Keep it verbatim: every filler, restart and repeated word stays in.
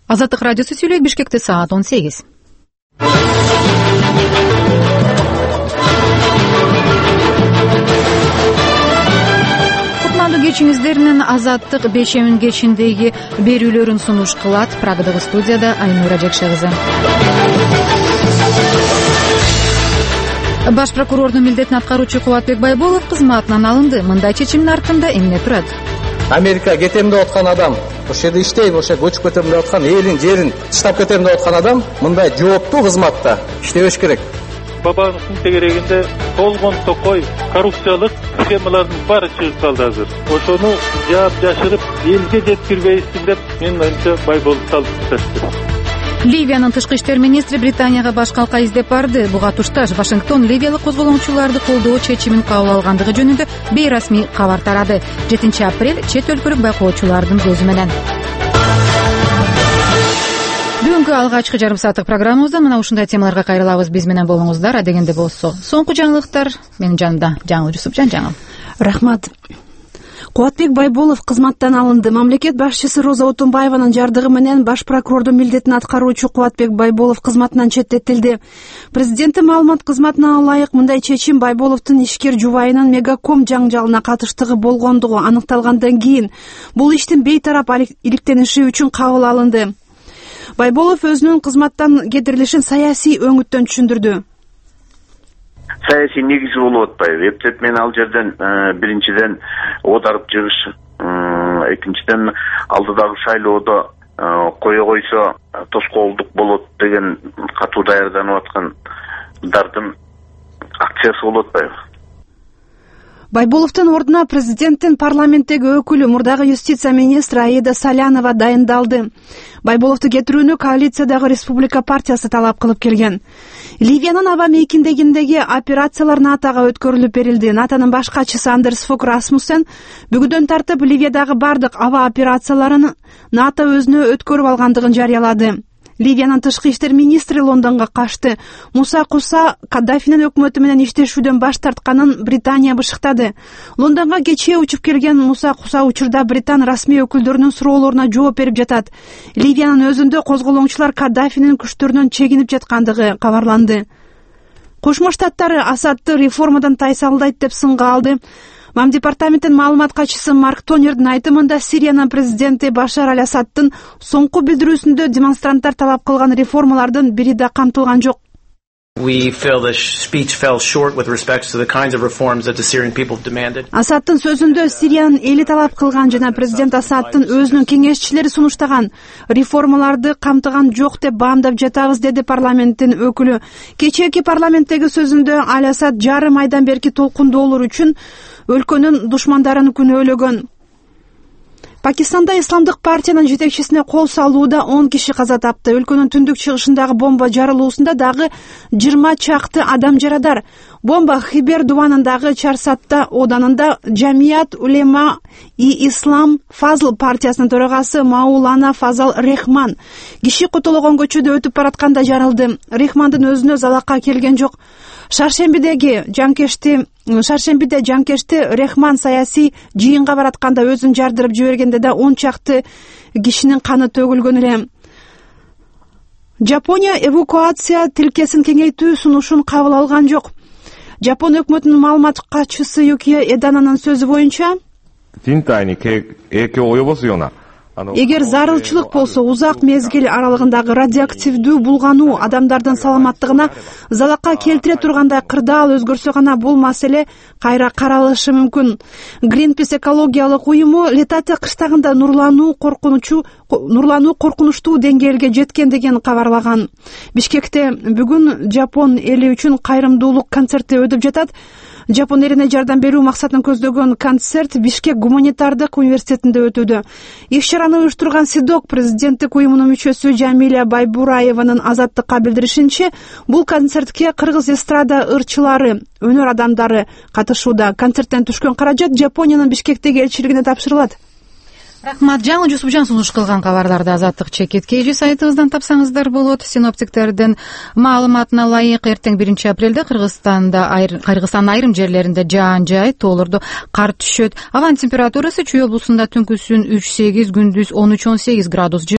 Азаттык радиосу сүйлөйт. Бишкекте саат он сегиз. Кутмандуу кечиңиздер менен Азаттык бешемин кечиндеги берүүлөрүн сунуш кылат. Прагадагы студияда Айнура Жекше кызы. Баш прокурордун милдетин аткаруучу Кубатбек Байболов кызматынан алынды. Мындай чечимдин артында эмне турат? Америка кетем деп аткан адам, ошол жерде иштейм, ошо көчүп кетем деп аткан, элин жерин таштап кетем деп аткан адам мындай жооптуу кызматта иштебеш керек. Бабановдун тегерегинде толгон токой коррупциялык схемалардын баары чыгып калды азыр. Ошону жаап жашырып, элге жеткирбейсиң деп мен менимче Байболов салып таштады. Ливиянын тышкы иштер министри Британияга баш калка издеп барды. Буга тушташ Вашингтон ливиялык козголоңчуларды колдоо чечимин кабыл алгандыгы жөнүндө бейрасмий кабар тарады. жетинчи апрель чет өлкөлүк байкоочулардын көзү менен. Бүгүнкү алгачкы жарым сааттык программабызда мына ушундай темаларга кайрылабыз. Биз менен болуңуздар. Адегенде болсо соңку жаңылыктар. Менин жанымда Жаңыл Жусупжан. Жаңыл. Рахмат. Кубатбек Байболов кызматтан алынды. Мамлекет башчысы Роза Отунбаеванын жардыгы менен баш прокурордун милдетин аткаруучу Кубатбек Байболов кызматынан четтетилди. Президенти маалымат кызматына ылайык мындай чечим Байболовдун ишкер жубайынын Мегаком жаңжалына катыштыгы болгондугу аныкталгандан кийин бул иштин бейтарап иликтениши үчүн кабыл алынды. Байболов өзүнүн кызматтан кетирилишин саясий өңүттөн түшүндүрдү. Саясий негизи болуп атпайбы. Эптеп мен ал жерден биринчиден оодарып жыгыш, экинчиден алдыдагы шайлоодо кое койсо тоскоолдук болот деген катуу даярданып аткандардын акциясы болуп атпайбы. Байболовдун ордуна президенттин парламенттеги өкүлү мурдагы юстиция министри Аида Салянова дайындалды. Байболовду кетирүүнү коалициядагы Республика партиясы талап кылып келген. Ливиянын аба мейкиндегиндеги операциялар НАТОга өткөрүлүп берилди. НАТОнун баш катчысы Андерс Фок Расмуссен бүгүндөн тартып Ливиядагы бардык аба операцияларын НАТО өзүнө өткөрүп алгандыгын жарыялады. Ливиянын тышкы иштер министри Лондонго качты. Муса Куса Каддафинин өкмөтү менен иштешүүдөн баш тартканын Британия бышыктады. Лондонго кечээ учуп келген Муса Куса учурда Британ расмий өкүлдөрүнүн суроолоруна жооп берип жатат. Ливиянын өзүндө козголоңчулар Каддафинин күчтөрүнөн чегинип жаткандыгы кабарланды. Кошмо Штаттары Асадты реформадан тайсалдайт деп сынга алды. Мам департаменттин маалымат катчысы Марк Тонердин айтымында Сириянын президенти Башар аль-Асадтын соңку билдирүүсүндө демонстранттар талап кылган реформалардын бири да камтылган жок. Асадтын сөзүндө Сириянын эли талап кылган жана президент Асадтын өзүнүн кеңешчилери сунуштаган реформаларды камтыган жок деп баамдап жатабыз, деди парламенттин өкүлү. Кечээки парламенттеги сөзүндө Аль-Асад жарым айдан берки толкундоолор үчүн өлкөнүн душмандарын күнөөлөгөн. Пакистанда исламдык партиянын жетекчисине кол салууда он киши каза тапты. Өлкөнүн түндүк чыгышындагы бомба жарылуусунда дагы жыйырма чакты адам жарадар. Бомба Хибер дубанындагы Чарсатта оданында Жамият Улема и Ислам Фазл партиясынын төрагасы Маулана Фазал Рехман киши кутулгон көчөдө өтүп баратканда жарылды. Рехмандын өзүнө залакка келген жок. Шаршембидеги жанкешти Шаршембиде жанкешти Рехман саясий жыйынга баратканда өзүн жардырып жибергенде да он чакты кишинин каны төгүлгөн эле. Жапония эвакуация тилкесин кеңейтүү сунушун кабыл алган жок. Жапон өкмөтүнүн маалымат катчысы Юкия Эдананын сөзү боюнча, эгер зарылчылык болсо узак мезгил аралыгындагы радиоактивдүү булгануу адамдардын саламаттыгына залакка келтире тургандай кырдаал өзгөрсө гана бул маселе кайра каралышы мүмкүн. Greenpeace экологиялык уюму летате кыштагында нурлануу коркунучу нурлануу коркунучтуу деңгээлге жеткен деген кабарлаган. Бишкекте бүгүн Жапон эли үчүн кайрымдуулук концерти өтүп жатат. Жапон элине жардам берүү максатын көздөгөн концерт Бишкек гуманитардык университетинде өтүүдө. Иш-чараны уюштурган СИДОК президенттик уюмунун мүчөсү Жамиля Байбураеванын Азаттыкка билдиришинче, бул концертке кыргыз эстрада ырчылары, өнөр адамдары катышууда. Концерттен түшкөн каражат Жапониянын Бишкектеги элчилигине тапшырылат. Рахмат. Жаңыл Жусупжан сунуш кылган кабарларды Азаттык чекит кей сайтыбыздан тапсаңыздар болот. Синоптиктердин маалыматына ылайык эртең биринчи апрелде Кыргызстанда Кыргызстандын айрым жерлеринде жаан жай, тоолордо кар түшөт. Абанын температурасы Чүй облусунда түнкүсүн үч сегиз, күндүз он үч он сегиз градус.